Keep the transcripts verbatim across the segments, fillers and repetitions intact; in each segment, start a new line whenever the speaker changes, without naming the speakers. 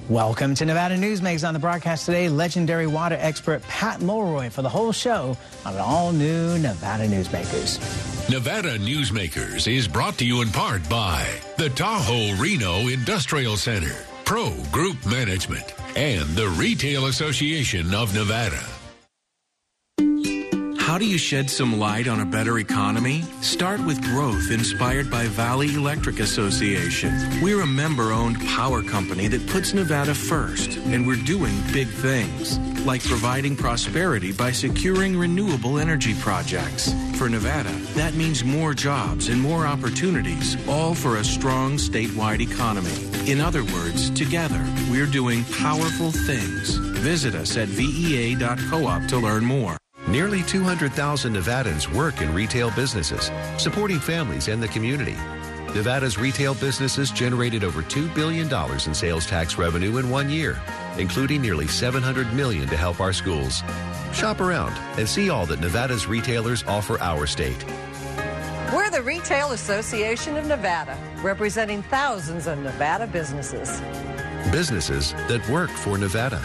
Welcome to Nevada Newsmakers. On the broadcast today, legendary water expert Pat Mulroy for the whole show on an all-new Nevada Newsmakers.
Nevada Newsmakers is brought to you in part by the Tahoe Reno Industrial Center, Pro Group Management, and the Retail Association of Nevada.
How do you shed some light on a better economy? Start with growth inspired by Valley Electric Association. We're a member-owned power company that puts Nevada first, and we're doing big things, like providing prosperity by securing renewable energy projects. For Nevada, that means more jobs and more opportunities, all for a strong statewide economy. In other words, together, we're doing powerful things. Visit us at V E A dot coop to learn more.
Nearly two hundred thousand Nevadans work in retail businesses, supporting families and the community. Nevada's retail businesses generated over two billion dollars in sales tax revenue in one year, including nearly seven hundred million dollars to help our schools. Shop around and see all that Nevada's retailers offer our state.
We're the Retail Association of Nevada, representing thousands of Nevada businesses.
Businesses that work for Nevada.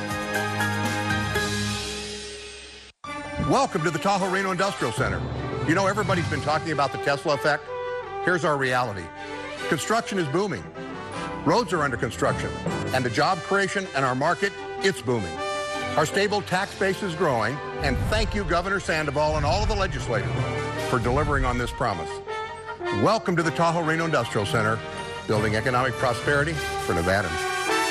Welcome to the Tahoe Reno Industrial Center. You know, everybody's been talking about the Tesla effect. Here's our reality. Construction is booming. Roads are under construction. And the job creation and our market, it's booming. Our stable tax base is growing. And thank you, Governor Sandoval and all of the legislators for delivering on this promise. Welcome to the Tahoe Reno Industrial Center, building economic prosperity for Nevadans.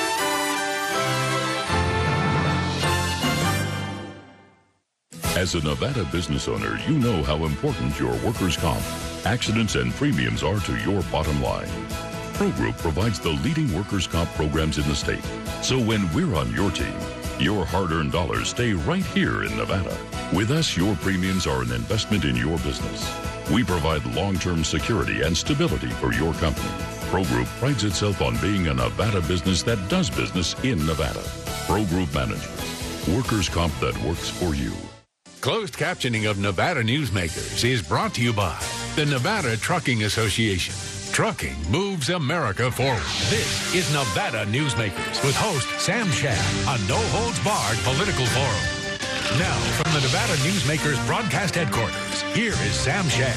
As a Nevada business owner, you know how important your workers' comp, accidents, and premiums are to your bottom line. Pro Group provides the leading workers' comp programs in the state. So when we're on your team, your hard-earned dollars stay right here in Nevada. With us, your premiums are an investment in your business. We provide long-term security and stability for your company. Pro Group prides itself on being a Nevada business that does business in Nevada. Pro Group Management. Workers' comp that works for you.
Closed captioning of Nevada Newsmakers is brought to you by the Nevada Trucking Association. Trucking moves America forward. This is Nevada Newsmakers with host Sam Shad, a no-holds-barred political forum. Now, from the Nevada Newsmakers broadcast headquarters, here is Sam Shad.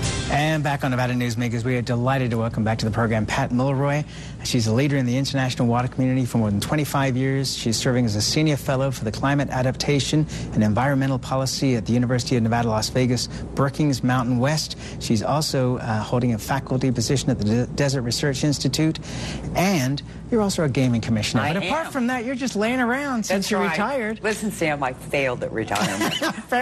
And back on Nevada Newsmakers, we are delighted to welcome back to the program Pat Mulroy. She's a leader in the international water community for more than twenty-five years. She's serving as a senior fellow for the Climate Adaptation and Environmental Policy at the University of Nevada, Las Vegas, Brookings Mountain West. She's also uh, holding a faculty position at the De- Desert Research Institute. And you're also a gaming commissioner.
I
but apart
am.
from that, you're just laying around since
That's
you're
right.
retired.
Listen, Sam, I failed at retirement.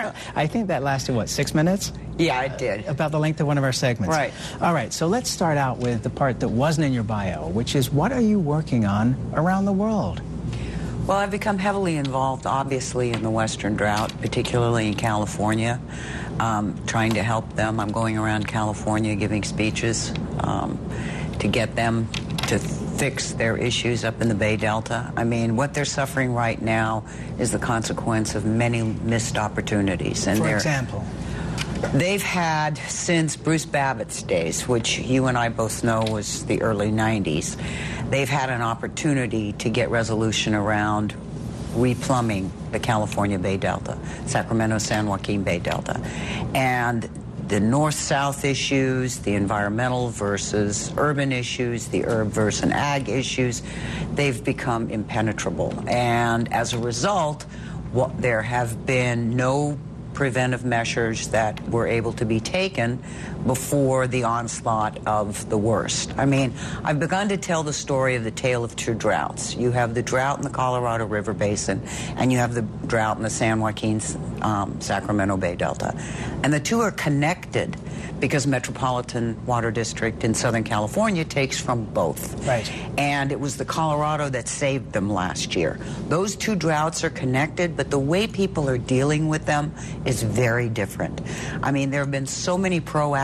I think that lasted, what, six minutes?
Yeah, I did.
About the length of one of our segments.
Right.
All right, so let's start out with the part that wasn't in your bio, which is what are you working on around the world?
Well, I've become heavily involved, obviously, in the Western drought, particularly in California, um, trying to help them. I'm going around California giving speeches um, to get them to fix their issues up in the Bay Delta. I mean, what they're suffering right now is the consequence of many missed opportunities. And
For example?
They've had, since Bruce Babbitt's days, which you and I both know was the early nineties, they've had an opportunity to get resolution around replumbing the California Bay Delta, Sacramento-San Joaquin Bay Delta. And the north-south issues, the environmental versus urban issues, the urb versus ag issues, they've become impenetrable. And as a result, what, there have been no preventive measures that were able to be taken before the onslaught of the worst. I mean, I've begun to tell the story of the tale of two droughts. You have the drought in the Colorado River Basin, and you have the drought in the San Joaquin um, Sacramento Bay Delta. And the two are connected because Metropolitan Water District in Southern California takes from both.
Right.
And it was the Colorado that saved them last year. Those two droughts are connected, but the way people are dealing with them is very different. I mean, there have been so many proactive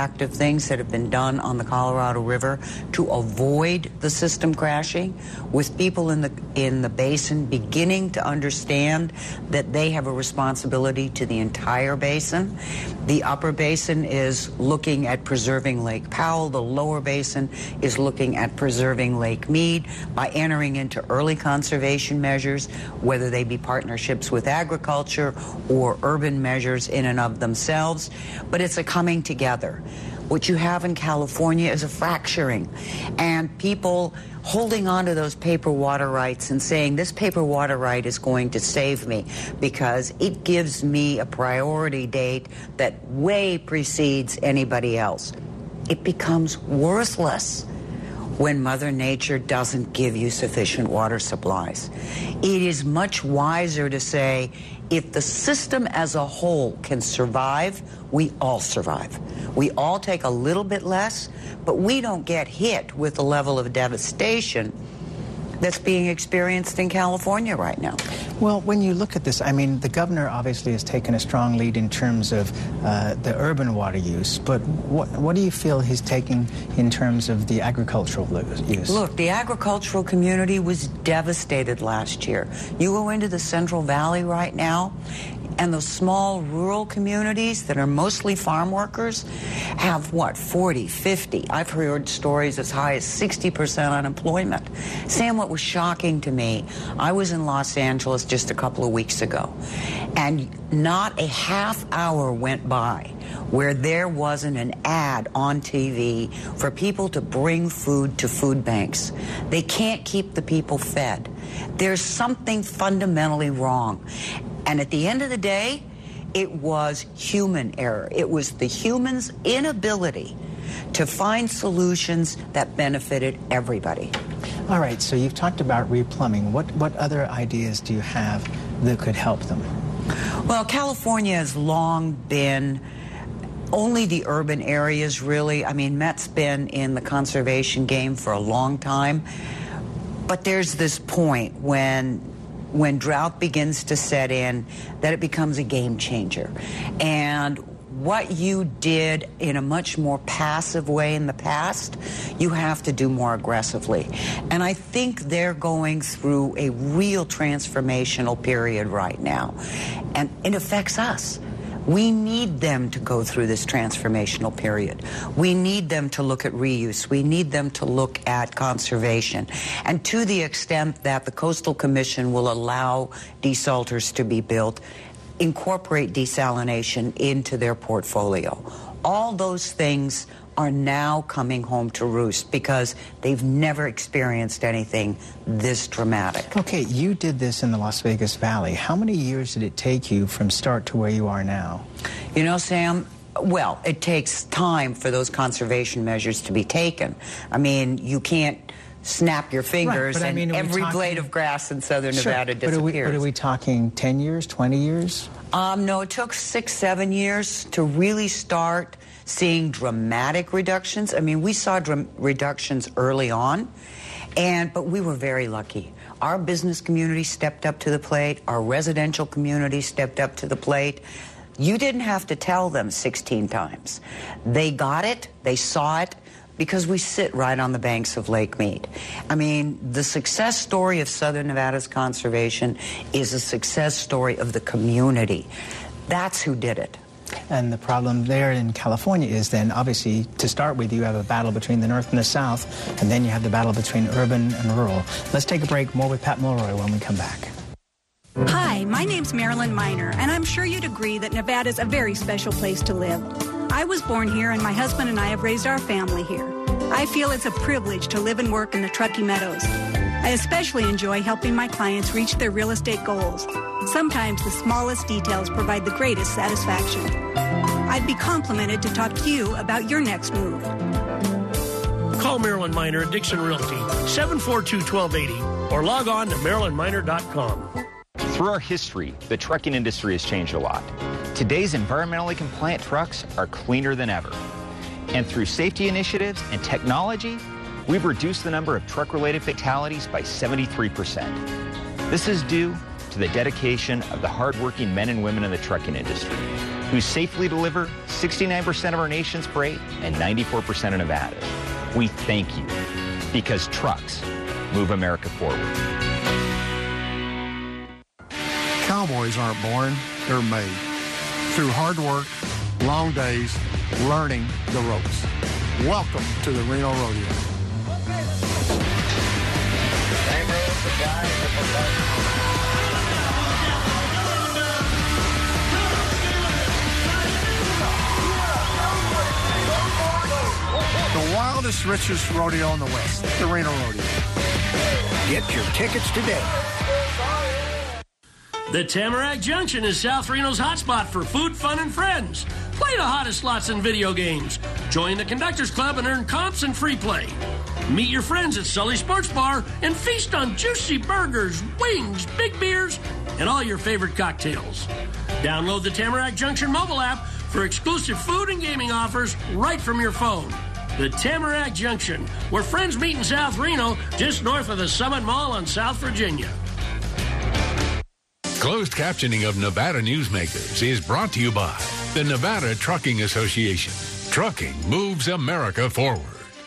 proactive things that have been done on the Colorado River to avoid the system crashing, with people in the in the basin beginning to understand that they have a responsibility to the entire basin. The upper basin is looking at preserving Lake Powell. The lower basin is looking at preserving Lake Mead by entering into early conservation measures, whether they be partnerships with agriculture or urban measures in and of themselves. But it's a coming together. What you have in California is a fracturing, and people holding on to those paper water rights and saying this paper water right is going to save me because it gives me a priority date that way precedes anybody else. It becomes worthless when Mother Nature doesn't give you sufficient water supplies. It is much wiser to say, if the system as a whole can survive, we all survive. We all take a little bit less, but we don't get hit with the level of devastation that's being experienced in California right now.
Well, when you look at this, I mean, the governor obviously has taken a strong lead in terms of uh, the urban water use, but what, what do you feel he's taking in terms of the agricultural use?
Look, the agricultural community was devastated last year. You go into the Central Valley right now, and those small rural communities that are mostly farm workers have, what, forty, fifty, I've heard stories as high as sixty percent unemployment. Sam, what was shocking to me, I was in Los Angeles just a couple of weeks ago, and not a half hour went by where there wasn't an ad on T V for people to bring food to food banks. They can't keep the people fed. There's something fundamentally wrong. And at the end of the day, it was human error. It was the humans' inability to find solutions that benefited everybody.
All right, so you've talked about replumbing. What, what other ideas do you have that could help them?
Well, California has long been only the urban areas, really. I mean, Met's been in the conservation game for a long time. But there's this point when when drought begins to set in, that it becomes a game changer. And what you did in a much more passive way in the past, you have to do more aggressively. And I think they're going through a real transformational period right now. And it affects us. We need them to go through this transformational period. We need them to look at reuse. We need them to look at conservation. And to the extent that the Coastal Commission will allow desalters to be built, incorporate desalination into their portfolio. All those things are now coming home to roost because they've never experienced anything this dramatic.
Okay, you did this in the Las Vegas Valley. How many years did it take you from start to where you are now?
You know, Sam, well, it takes time for those conservation measures to be taken. I mean, you can't snap your fingers right, and I mean, every talking... blade of grass in southern sure, Nevada disappears.
But are, we, but are we talking ten years, twenty years?
Um, no, it took six, seven years to really start seeing dramatic reductions. I mean, we saw dr- reductions early on, and but we were very lucky. Our business community stepped up to the plate. Our residential community stepped up to the plate. You didn't have to tell them sixteen times. They got it. They saw it. Because we sit right on the banks of Lake Mead. I mean, the success story of Southern Nevada's conservation is a success story of the community. That's who did it.
And the problem there in California is then, obviously, to start with, you have a battle between the North and the South, and then you have the battle between urban and rural. Let's take a break. More with Pat Mulroy when we come back.
Hi, my name's Marilyn Miner, and I'm sure you'd agree that Nevada's a very special place to live. I was born here, and my husband and I have raised our family here. I feel it's a privilege to live and work in the Truckee Meadows. I especially enjoy helping my clients reach their real estate goals. Sometimes the smallest details provide the greatest satisfaction. I'd be complimented to talk to you about your next move.
Call Marilyn Miner at Dixon Realty, seven four two, one two eight zero, or log on to marilyn miner dot com.
Through our history, the trucking industry has changed a lot. Today's environmentally compliant trucks are cleaner than ever. And through safety initiatives and technology, we've reduced the number of truck-related fatalities by seventy-three percent. This is due to the dedication of the hardworking men and women in the trucking industry. who safely deliver sixty-nine percent of our nation's freight and ninety-four percent of Nevada's. We thank you because trucks move America forward.
Cowboys aren't born, they're made. Through hard work, long days, learning the ropes. Welcome to the Reno Rodeo. The wildest, richest rodeo in the West, the Reno Rodeo.
Get your tickets today.
The Tamarack Junction is South Reno's hotspot for food, fun, and friends. Play the hottest slots and video games. Join the Conductors Club and earn comps and free play. Meet your friends at Sully Sports Bar and feast on juicy burgers, wings, big beers, and all your favorite cocktails. Download the Tamarack Junction mobile app for exclusive food and gaming offers right from your phone. The Tamarack Junction, where friends meet in South Reno, just north of the Summit Mall on South Virginia.
Closed captioning of Nevada Newsmakers is brought to you by the Nevada Trucking Association. Trucking moves America forward.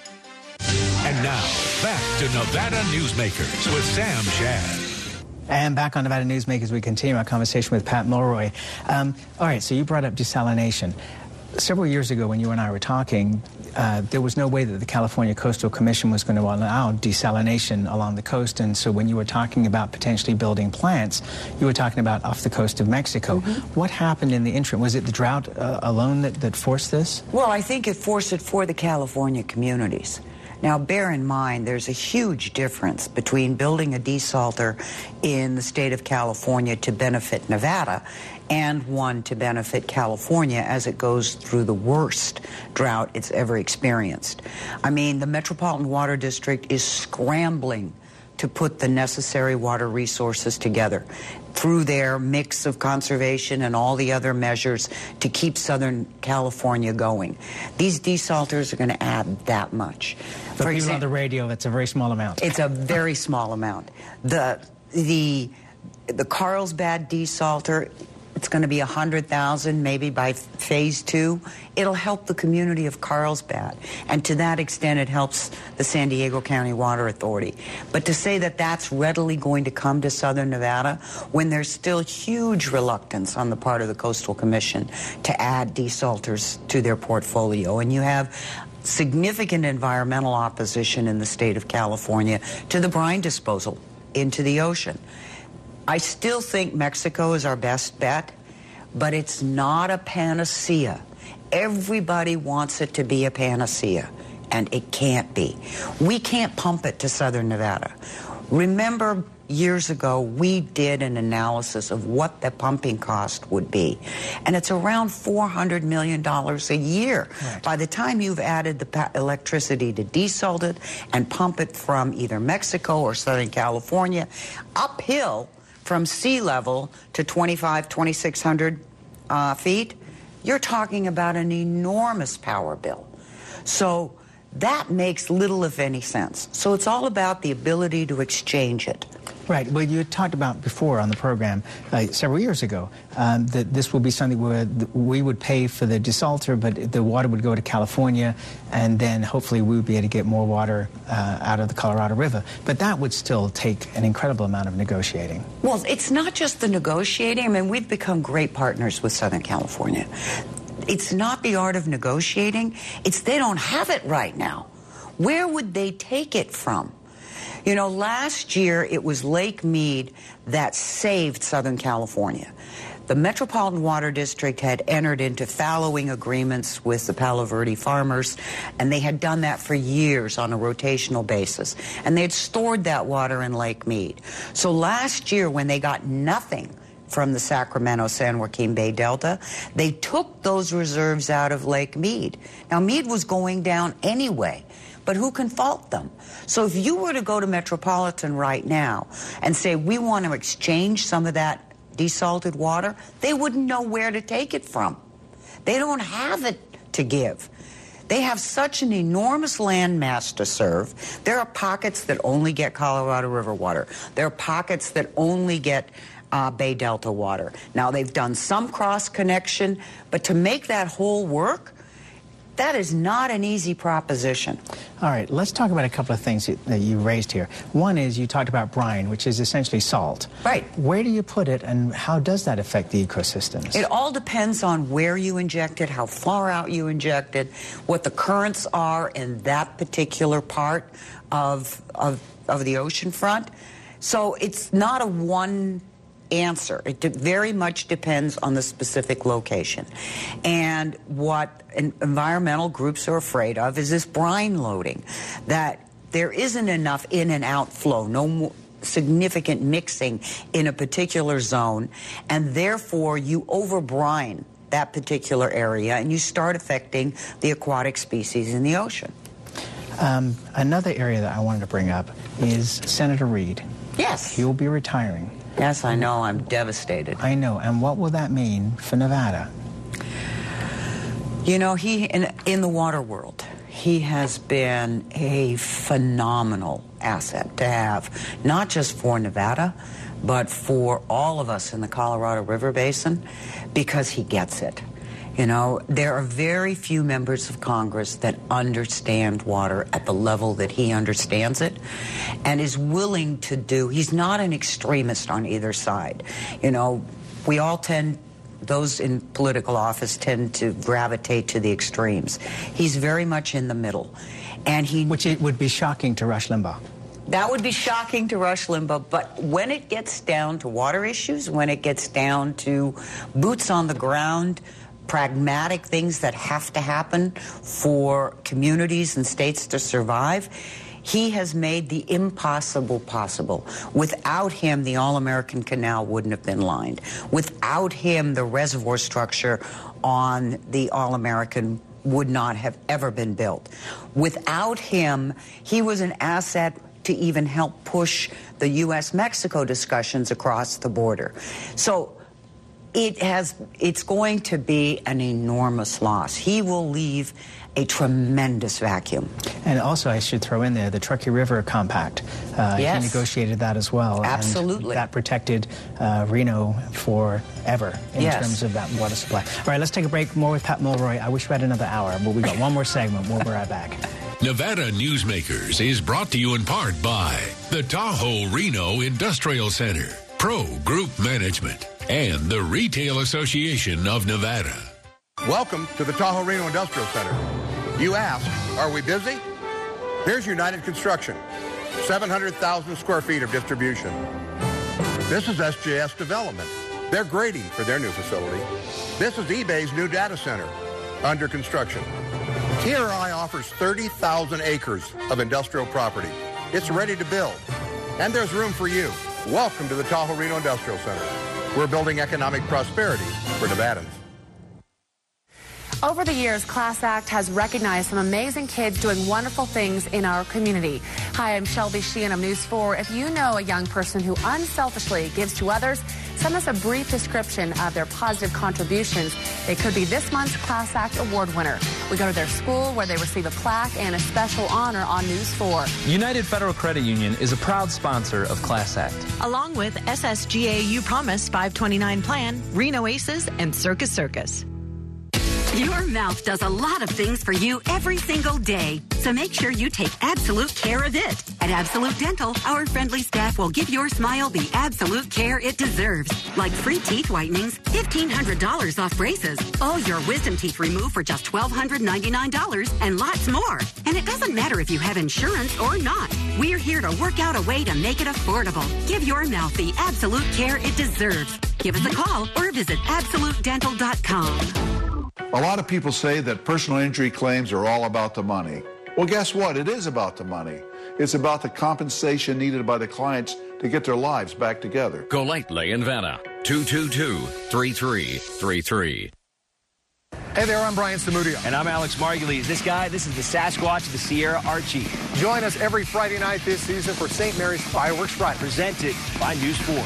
And now, back to Nevada Newsmakers with Sam Shad.
And back on Nevada Newsmakers, we continue our conversation with Pat Mulroy. Um, all right, so you brought up desalination. Several years ago when you and I were talking, uh, there was no way that the California Coastal Commission was going to allow desalination along the coast. And so when you were talking about potentially building plants, you were talking about off the coast of Mexico. Mm-hmm. What happened in the interim? Was it the drought uh, alone that, that forced this?
Well, I think it forced it for the California communities. Now, bear in mind, there's a huge difference between building a desalter in the state of California to benefit Nevada and one to benefit California as it goes through the worst drought it's ever experienced. I mean, the Metropolitan Water District is scrambling to put the necessary water resources together through their mix of conservation and all the other measures to keep Southern California going. These desalters are going to add that much.
For people example, on the radio, that's a very small amount.
It's a very small amount. The the the Carlsbad desalter, it's going to be one hundred thousand maybe by phase two. It'll help the community of Carlsbad. And to that extent, it helps the San Diego County Water Authority. But to say that that's readily going to come to Southern Nevada when there's still huge reluctance on the part of the Coastal Commission to add desalters to their portfolio. And you have significant environmental opposition in the state of California to the brine disposal into the ocean. I still think Mexico is our best bet, but it's not a panacea. Everybody wants it to be a panacea, and it can't be. We can't pump it to Southern Nevada. Remember, years ago, we did an analysis of what the pumping cost would be, and it's around four hundred million dollars a year. Right. By the time you've added the electricity to desalt it and pump it from either Mexico or Southern California uphill from sea level to twenty-five, twenty-six hundred uh, feet, you're talking about an enormous power bill. So that makes little, if any, sense. So it's all about the ability to exchange it.
Right. Well, you had talked about before on the program uh, several years ago um, that this will be something where we would pay for the desalter, but the water would go to California, and then hopefully we would be able to get more water uh, out of the Colorado River. But that would still take an incredible amount of negotiating.
Well, it's not just the negotiating. I mean, we've become great partners with Southern California. It's not the art of negotiating. It's they don't have it right now. Where would they take it from? You know, last year it was Lake Mead that saved Southern California. The Metropolitan Water District had entered into fallowing agreements with the Palo Verde farmers, and they had done that for years on a rotational basis. And they had stored that water in Lake Mead. So last year, when they got nothing from the Sacramento-San Joaquin Bay Delta, they took those reserves out of Lake Mead. Now, Mead was going down anyway, but who can fault them? So if you were to go to Metropolitan right now and say, we want to exchange some of that desalted water, they wouldn't know where to take it from. They don't have it to give. They have such an enormous land mass to serve. There are pockets that only get Colorado River water. There are pockets that only get uh, Bay Delta water. Now, they've done some cross-connection, but to make that whole work, that is not an easy proposition.
All right, let's talk about a couple of things that you raised here. One is you talked about brine, which is essentially salt.
Right.
Where do you put it, and how does that affect the ecosystems?
It all depends on where you inject it, how far out you inject it, what the currents are in that particular part of, of, of the ocean front. So it's not a one answer. It de- very much depends on the specific location. And what en- environmental groups are afraid of is this brine loading, that there isn't enough in and out flow, no more significant mixing in a particular zone, and therefore you over-brine that particular area and you start affecting the aquatic species in the ocean.
Um, another area that I wanted to bring up is Senator Reid.
Yes.
He will be retiring.
Yes, I know. I'm devastated.
I know. And what will that mean for Nevada?
You know, he, in, in the water world, he has been a phenomenal asset to have, not just for Nevada, but for all of us in the Colorado River Basin, because he gets it. You know, there are very few members of Congress that understand water at the level that he understands it and is willing to do. He's not an extremist on either side. You know, we all tend, those in political office tend to gravitate to the extremes. He's very much in the middle. And he,
Which it would be shocking to Rush Limbaugh.
That would be shocking to Rush Limbaugh, but when it gets down to water issues, when it gets down to boots on the ground, pragmatic things that have to happen for communities and states to survive, he has made the impossible possible. Without him, the All-American Canal wouldn't have been lined. Without him, the reservoir structure on the All-American would not have ever been built. Without him, he was an asset to even help push the U S Mexico discussions across the border. So It has, it's going to be an enormous loss. He will leave a tremendous vacuum.
And also, I should throw in there the Truckee River Compact. Uh,
yes.
He negotiated that as well.
Absolutely.
And that protected uh, Reno forever in
yes.
terms of that water supply. All right, let's take a break. More with Pat Mulroy. I wish we had another hour, but we got one more segment. We'll be right back.
Nevada Newsmakers is brought to you in part by the Tahoe Reno Industrial Center, Pro Group Management, and the Retail Association of Nevada.
Welcome to the Tahoe Reno Industrial Center. You ask, are we busy? Here's United Construction, seven hundred thousand square feet of distribution. This is S J S Development. They're grading for their new facility. This is eBay's new data center, under construction. T R I offers thirty thousand acres of industrial property. It's ready to build, and there's room for you. Welcome to the Tahoe Reno Industrial Center. We're building economic prosperity for Nevadans.
Over the years, Class Act has recognized some amazing kids doing wonderful things in our community. Hi, I'm Shelby Sheehan of News four. If you know a young person who unselfishly gives to others, send us a brief description of their positive contributions. They could be this month's Class Act Award winner. We go to their school where they receive a plaque and a special honor on News four.
United Federal Credit Union is a proud sponsor of Class Act.
Along with S S G A U Promise five twenty-nine Plan, Reno Aces, and Circus Circus.
Your mouth does a lot of things for you every single day, so make sure you take absolute care of it. At Absolute Dental, our friendly staff will give your smile the absolute care it deserves, like free teeth whitenings, fifteen hundred dollars off braces, all your wisdom teeth removed for just one thousand two hundred ninety-nine dollars, and lots more. And it doesn't matter if you have insurance or not. We're here to work out a way to make it affordable. Give your mouth the absolute care it deserves. Give us a call or visit absolute dental dot com.
A lot of people say that personal injury claims are all about the money. Well, guess what? It is about the money. It's about the compensation needed by the clients to get their lives back together.
Golightly in Vanna, two two two, three three three three.
Hey there, I'm Brian Samudio.
And I'm Alex Margulies. This guy, this is the Sasquatch of the Sierra Archie.
Join us every Friday night this season for Saint Mary's Fireworks Friday.
Presented by News four.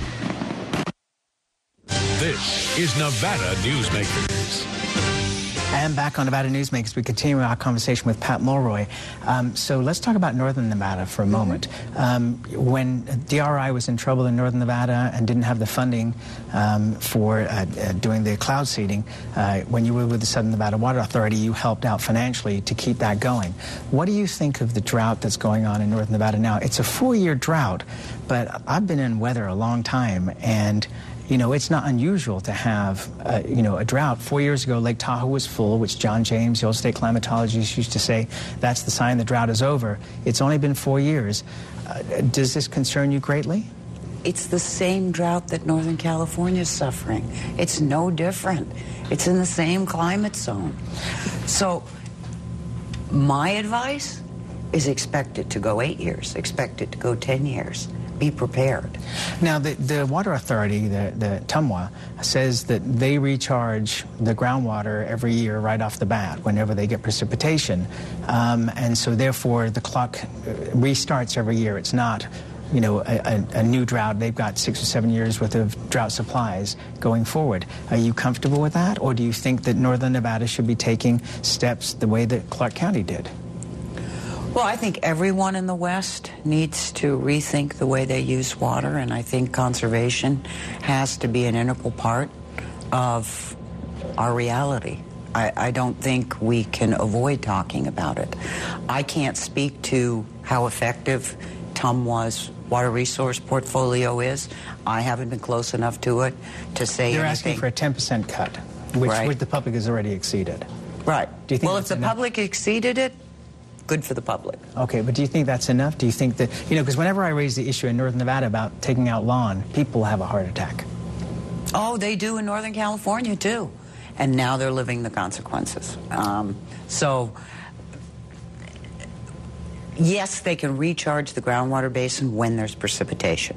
This is Nevada Newsmakers.
And back on Nevada Newsmakers, we continue our conversation with Pat Mulroy. Um, so let's talk about Northern Nevada for a moment. Um, when D R I was in trouble in Northern Nevada and didn't have the funding um, for uh, uh, doing the cloud seeding, uh, when you were with the Southern Nevada Water Authority, you helped out financially to keep that going. What do you think of the drought that's going on in Northern Nevada now? It's a four-year drought, but I've been in weather a long time, and you know, it's not unusual to have, uh, you know, a drought. Four years ago, Lake Tahoe was full, which John James, the old state climatologist, used to say, that's the sign the drought is over. It's only been four years. Uh, does this concern you greatly?
It's the same drought that Northern California is suffering. It's no different. It's in the same climate zone. So my advice is expect it to go eight years, expect it to go ten years. Be prepared.
Now, the, the Water Authority, the, the T U M W A, says that they recharge the groundwater every year right off the bat whenever they get precipitation. Um, and so, therefore, the clock restarts every year. It's not, you know, a, a, a new drought. They've got six or seven years worth of drought supplies going forward. Are you comfortable with that? Or do you think that Northern Nevada should be taking steps the way that Clark County did?
Well, I think everyone in the West needs to rethink the way they use water, and I think conservation has to be an integral part of our reality. I, I don't think we can avoid talking about it. I can't speak to how effective T U M W A's water resource portfolio is. I haven't been close enough to it to say
You're
anything.
asking for a ten percent cut, which,
right.
which the public has already exceeded.
Right.
Do you think
well, if the
enough?
public exceeded it, good for the public.
Okay, but do you think that's enough? Do you think that, you know, because whenever I raise the issue in Northern Nevada about taking out lawn, people have a heart attack.
Oh, they do in Northern California, too. And now they're living the consequences. Um, so, yes, they can recharge the groundwater basin when there's precipitation.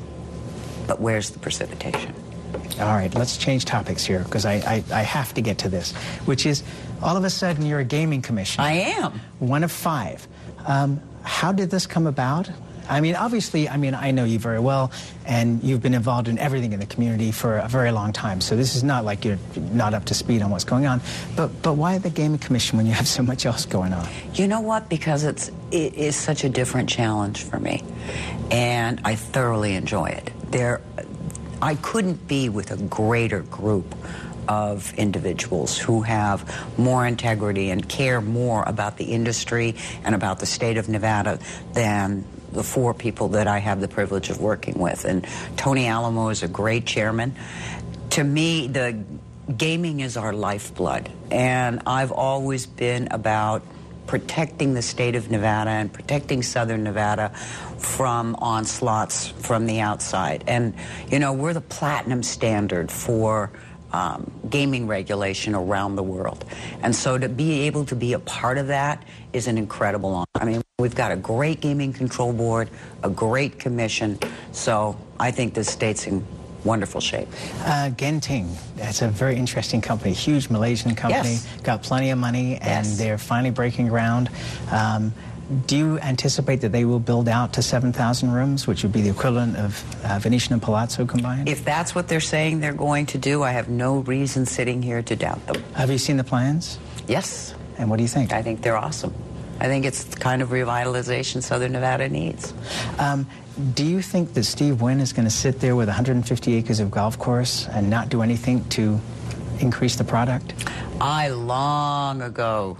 But where's the precipitation?
All right, let's change topics here, because I, I, I have to get to this, which is, all of a sudden, you're a gaming commissioner.
I am.
One of five. Um, how did this come about? I mean, obviously, I mean, I know you very well, and you've been involved in everything in the community for a very long time, so this is not like you're not up to speed on what's going on. But but why the gaming commission when you have so much else going on?
You know what? Because it's, it is such a different challenge for me, and I thoroughly enjoy it. There, I couldn't be with a greater group of individuals who have more integrity and care more about the industry and about the state of Nevada than the four people that I have the privilege of working with. And Tony Alamo is a great chairman. To me, the gaming is our lifeblood, and I've always been about protecting the state of Nevada and protecting Southern Nevada from onslaughts from the outside. And, you know, we're the platinum standard for Um, gaming regulation around the world. And so to be able to be a part of that is an incredible honor. I mean, we've got a great gaming control board, a great commission, so I think the state's in wonderful shape.
Uh, Genting, that's a very interesting company, huge Malaysian company,
Yes.
got plenty of money, and
Yes.
they're finally breaking ground. Um, do you anticipate that they will build out to seven thousand rooms, which would be the equivalent of uh, Venetian and Palazzo combined?
If that's what they're saying they're going to do, I have no reason sitting here to doubt them.
Have you seen the plans?
Yes.
And what do you think?
I think they're awesome. I think it's the kind of revitalization Southern Nevada needs.
Um, do you think that Steve Wynn is going to sit there with one hundred fifty acres of golf course and not do anything to increase the product?
I long ago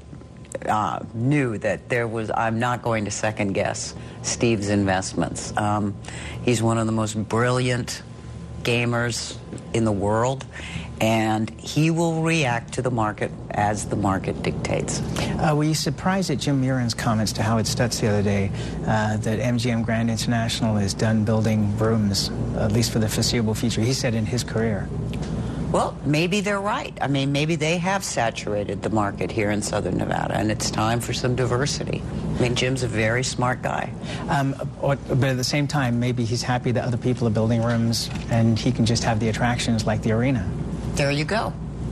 uh, knew that there was, I'm not going to second guess Steve's investments. Um, he's one of the most brilliant gamers in the world, and he will react to the market as the market dictates.
Uh, were you surprised at Jim Murin's comments to Howard Stutz the other day uh, that M G M Grand International is done building rooms, at least for the foreseeable future? He said in his career.
Well, maybe they're right. I mean, maybe they have saturated the market here in Southern Nevada, and it's time for some diversity. I mean, Jim's a very smart guy.
Um, or, but at the same time, maybe he's happy that other people are building rooms and he can just have the attractions like the arena.
There you go.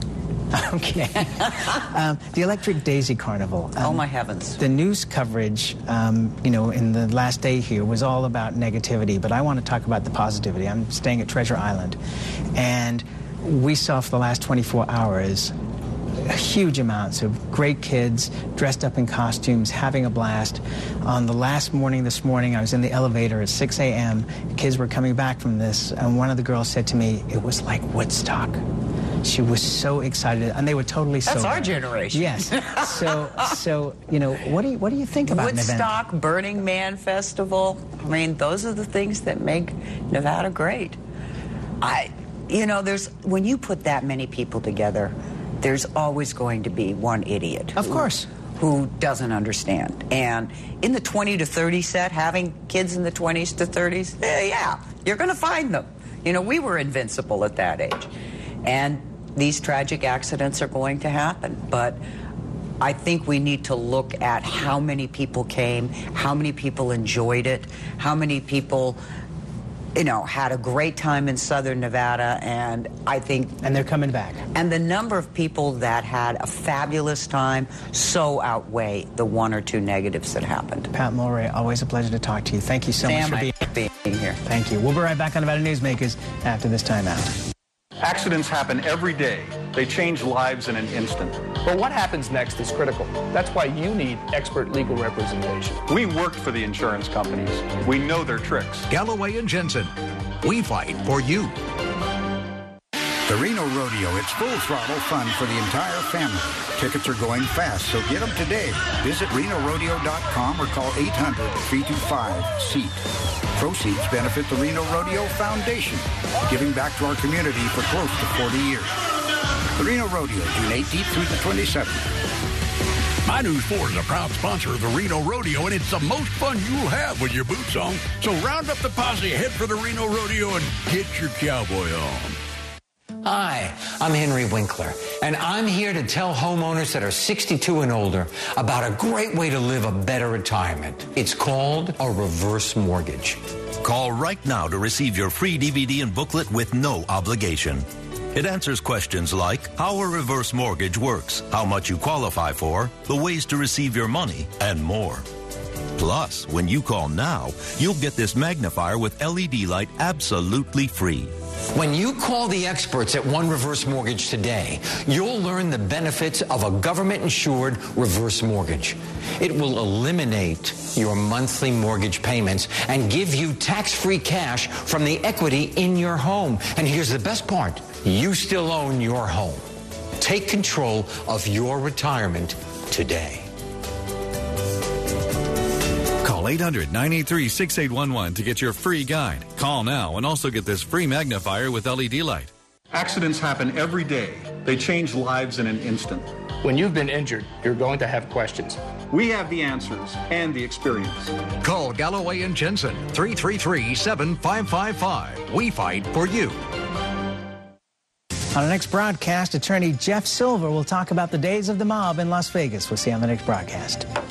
Okay. um, the Electric Daisy Carnival. Um,
oh, my heavens.
The news coverage, um, you know, in the last day here was all about negativity, but I want to talk about the positivity. I'm staying at Treasure Island, and we saw for the last twenty-four hours huge amounts of great kids dressed up in costumes, having a blast. On the last morning this morning, I was in the elevator at six a m The kids were coming back from this, and one of the girls said to me, it was like Woodstock. She was so excited, and they were totally sober.
That's our generation.
Yes. So, so you know, what do you what do you think about
Woodstock,
Nevada?
Burning Man Festival? I mean, those are the things that make Nevada great. I, you know, there's when you put that many people together, there's always going to be one idiot.
Of
who,
course.
Who doesn't understand. And in the twenty to thirty set, having kids in the twenties to thirties, eh, yeah, you're going to find them. You know, we were invincible at that age. And these tragic accidents are going to happen. But I think we need to look at how many people came, how many people enjoyed it, how many people, you know, had a great time in Southern Nevada, and I think...
And they're coming back.
And the number of people that had a fabulous time so outweigh the one or two negatives that happened.
Pat Mulroy, always a pleasure to talk to you. Thank you so
Sam,
much for being,
being here.
Thank you. We'll be right back on Nevada Newsmakers after this timeout.
Accidents happen every day. They change lives in an instant.
But what happens next is critical. That's why you need expert legal representation.
We worked for the insurance companies. We know their tricks.
Galloway and Jensen, we fight for you. The Reno Rodeo, it's full throttle fun for the entire family. Tickets are going fast, so get them today. Visit Reno Rodeo dot com or call eight hundred, three two five, S E A T. Proceeds benefit the Reno Rodeo Foundation, giving back to our community for close to forty years. The Reno Rodeo, June eighteenth through the twenty-seventh.
My News four is a proud sponsor of the Reno Rodeo, and it's the most fun you'll have with your boots on. So round up the posse, head for the Reno Rodeo, and get your cowboy on.
Hi, I'm Henry Winkler, and I'm here to tell homeowners that are sixty-two and older about a great way to live a better retirement. It's called a reverse mortgage.
Call right now to receive your free D V D and booklet with no obligation. It answers questions like how a reverse mortgage works, how much you qualify for, the ways to receive your money, and more. Plus, when you call now, you'll get this magnifier with L E D light absolutely free.
When you call the experts at One Reverse Mortgage today, you'll learn the benefits of a government-insured reverse mortgage. It will eliminate your monthly mortgage payments and give you tax-free cash from the equity in your home. And here's the best part. You still own your home. Take control of your retirement today.
Call eight hundred, nine eight three, six eight one one to get your free guide. Call now and also get this free magnifier with L E D light.
Accidents happen every day. They change lives in an instant.
When you've been injured, you're going to have questions.
We have the answers and the experience.
Call Galloway and Jensen, three three three, seven five five five. We fight for you.
On the next broadcast, attorney Jeff Silver will talk about the days of the mob in Las Vegas. We'll see you on the next broadcast.